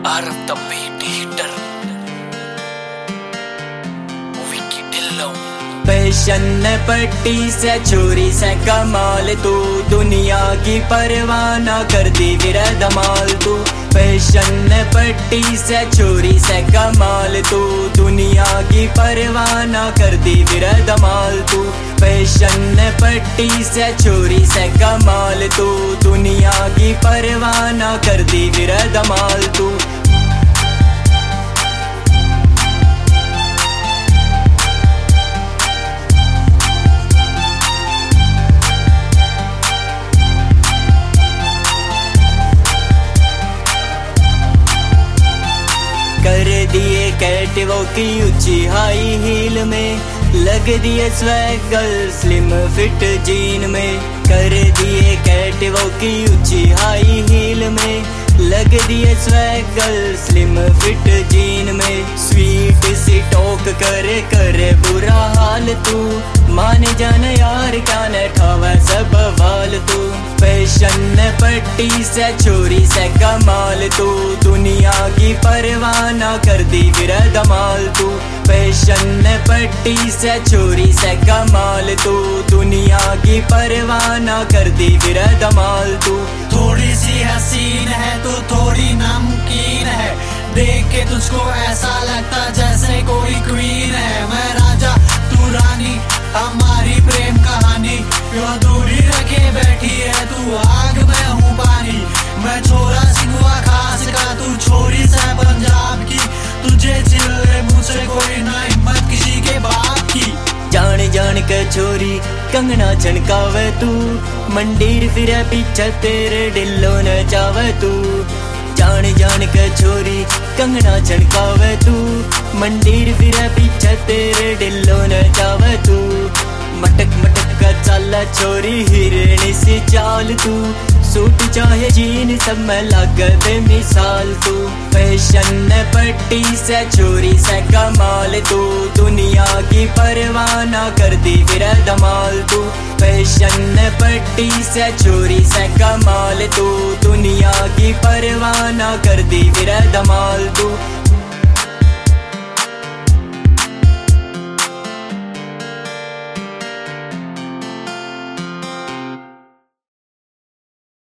Arab the beat hitter Vicky Dillo fashion पट्टी से छोरी से कमाल तू दुनिया की परवाह ना कर दी फिर धमाल तू फैशन पट्टी से छोरी से कमाल तू दुनिया की परवाह ना कर दी फिर धमाल तू फैशन पट्टी से छोरी से कमाल तू दुनिया की परवाह ना कर दी फिर धमाल तू कर दिए कैटवॉक की ऊंची हाई हील में लग दिए स्वैगल स्लिम फिट जीन में कर दिए कैटवॉक की ऊंची हाई हील में लग दिए स्वैगल स्लिम फिट जीन में स्वीट सी टॉक करे बुरा हाल तू मान जान यार क्या न ठावा सब वाल तू फैशन पट्टी से छोरी से कमाल तू दुनिया की परवाह ना कर दी फिर धमाल तू फैशन पट्टी से छोरी से कमाल तू दुनिया की परवाह ना कर दी फिर धमाल तू थोड़ी सी हसीन है तो थोड़ी नमकीन है देख के तुझको ऐसा लगता जैसे कोई क्वीन है मैं राजा तू रानी हमारी प्रेम कहानी क्यों दूरी रखे बैठी है तू आग मैं हूँ पानी मैं छोरा सिंगुआ खास का तू छोरी से पंजाब की तुझे चिल्ले मुझसे कोई ना हिम्मत किसी के बाप की जान जान के छोरी कंगना छनकावे तू मंडीर फिरे पीछे तेरे दिलों न जावे तू जान जान के छोरी कंगना छनकावे तू मंडीर फिरे पीछे तेरे दिलों न जावे तू मटक मटक का चाला छोरी हिरणी सी चाल तू सूट चाहे जीन सब में लागत मिसाल तू फैशन पट्टी से छोरी से कमाल तू दुनिया की परवाह ना कर दी फिर धमाल तू फैशन पट्टी से छोरी से कमाल तू दुनिया की परवाह ना कर दी फिर